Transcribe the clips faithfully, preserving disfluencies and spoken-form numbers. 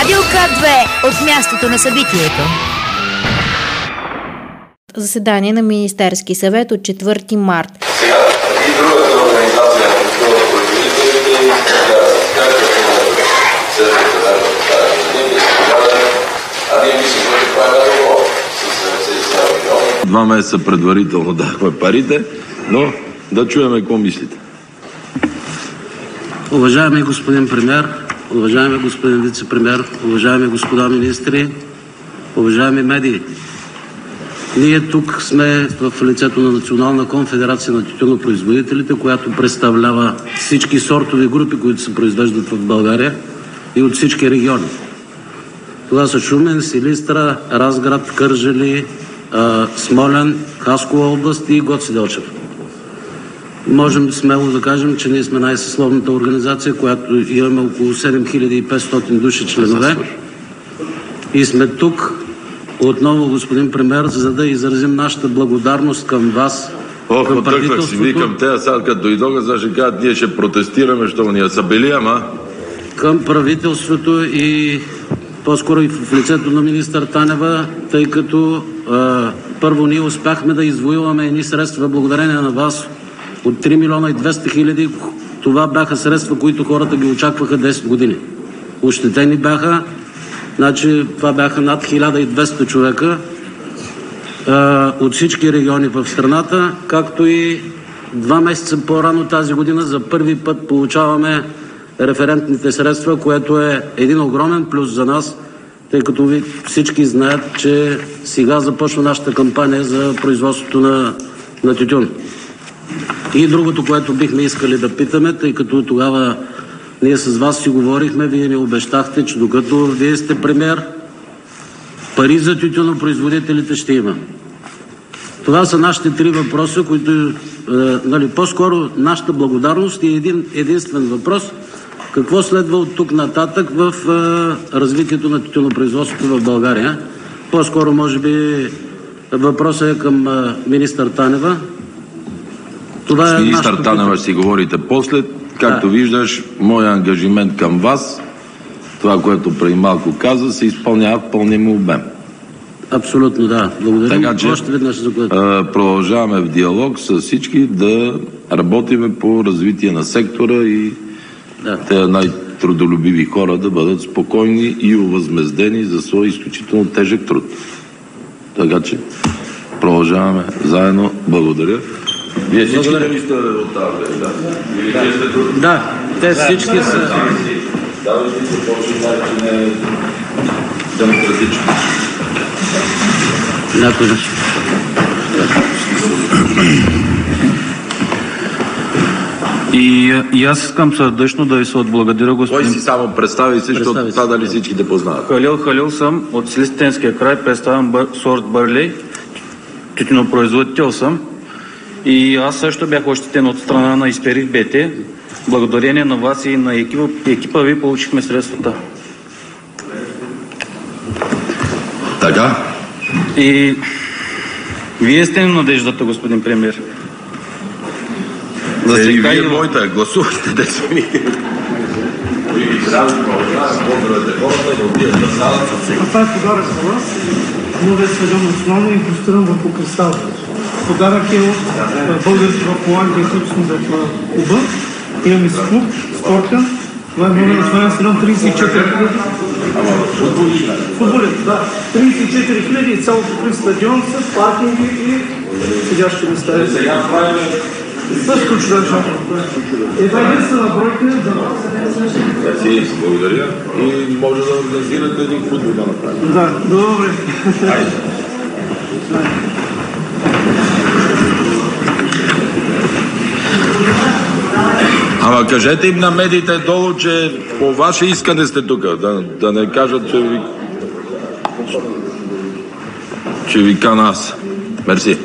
Радио К две от мястото на събитието. Заседание на Министерски съвет от четвърти март. Сега и другата организация на производителите а ние мислим, че това е договор с седемдесет и седем милиона. Два месеца предварително дахме парите, но да чуем какво мислите. Уважаеми господин премиер, уважаеми господин вице-премиер, уважаеми господа министри, уважаеми медии, ние тук сме в лицето на Национална конфедерация на тютюнопроизводителите, която представлява всички сортови групи, които се произвеждат в България и от всички региони. Това са Шумен, Силистра, Разград, Кърджали, Смолян, Хасково област и Гоце Делчев. Можем смело да кажем, че ние сме най-съсловната организация, която имаме около седем хиляди и петстотин души членове. И сме тук отново, господин премиер, за да изразим нашата благодарност към вас, Ох, към отъкнах си, правителството. викам те, а сега като дойдоха, за ще кажат, ние ще протестираме, що ние са били, ама... Към правителството и по-скоро и в лицето на министър Танева, тъй като а, първо ние успяхме да извоюваме едни средства благодарение на вас от три милиона и двеста хиляди. Това бяха средства, които хората ги очакваха десет години. Ощетени бяха, значи това бяха над хиляда и двеста човека а, от всички региони в страната, както и два месеца по-рано тази година за първи път получаваме референтните средства, което е един огромен плюс за нас, тъй като ви всички знаят, че сега започва нашата кампания за производството на, на тютюн. И другото, което бихме искали да питаме, тъй като тогава ние с вас си говорихме, вие ни обещахте, че докато вие сте премиер, пари за тютюнопроизводителите ще има. Това са нашите три въпроса, които, е, нали, по-скоро нашата благодарност и един единствен въпрос. Какво следва от тук нататък в е, развитието на тютюнопроизводството в България? По-скоро, може би, въпросът е към е, министър Танева. Това С е министър нашето... Танева ще си говорите после. Както да. виждаш, моя ангажимент към вас, това, което преди малко каза, се изпълнява в пълния обем. Абсолютно, да. Благодарим така, че, още веднъж за което. А, продължаваме в диалог с всички да работиме по развитие на сектора и Да. те най-трудолюбиви хора да бъдат спокойни и овъзмездени за своя изключително тежък труд. Така че продължаваме заедно. Благодаря. Вие всички ли сте от тази? Да. Да. Да, те всички са... Да, ви се почва, че не е демократично. Някой нещо. И, и аз искам сърдечно да ви се отблагодаря, господин... Кой си само представи се, защото това дали всички те познават. Халил Халил съм от Силистенския край, представям бър, сорт Бърлей, тютюнопроизводител съм. И аз също бях ощетен от страна на Изперих БТ. Благодарение на вас и на екипа, екипа ви получихме средствата. Така? И вие сте надеждата, господин премиер. За е, и вие моята, гласувахте десет минути. А това е подарък за вас. Новия стадион национално е инвестиран върху кристал. Подарък е от българските Холандия, които сме в клуба. Имаме си клуб, спортен. Това е новия национален стадион тридесет и четири хиляди. Футболен, да. тридесет и четири хиляди и цялото покрив стадион с паркинги и седящи места. Също чудачно. Ето единствена бройка за вас. Благодаря. И може да организирате един футбол да направим. Да, добре. Ама кажете им на медиите долу, че по ваше искане сте тук. Да, да не кажат, че ви... че ви кана аз. Мерси.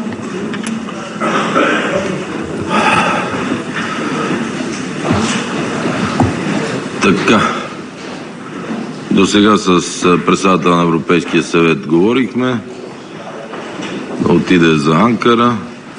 Така. До сега с председателя на Европейския съвет говорихме. Отиде за Анкара.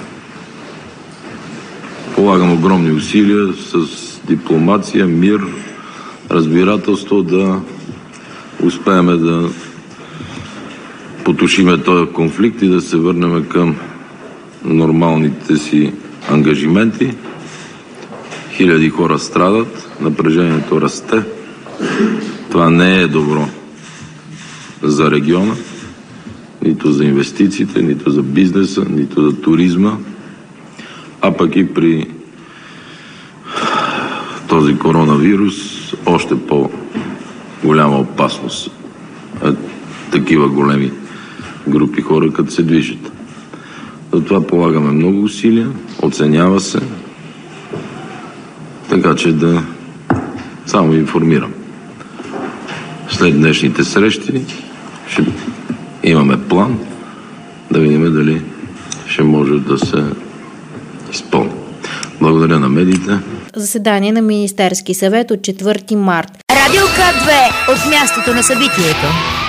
Полагам огромни усилия с дипломация, мир, разбирателство да успеем да потушиме този конфликт и да се върнем към нормалните си ангажименти. Хиляди хора страдат, напрежението расте. Това не е добро за региона, нито за инвестициите, нито за бизнеса, нито за туризма, а пък и при този коронавирус още по-голяма опасност. Такива големи групи хора, като се движат. Затова полагаме много усилия, оценява се, така че да само ви информирам. След днешните срещи ще имаме план да видим дали ще може да се изпълни. Благодаря на медиите. Заседание на Министерски съвет от четвърти март. Радио К две от мястото на събитието.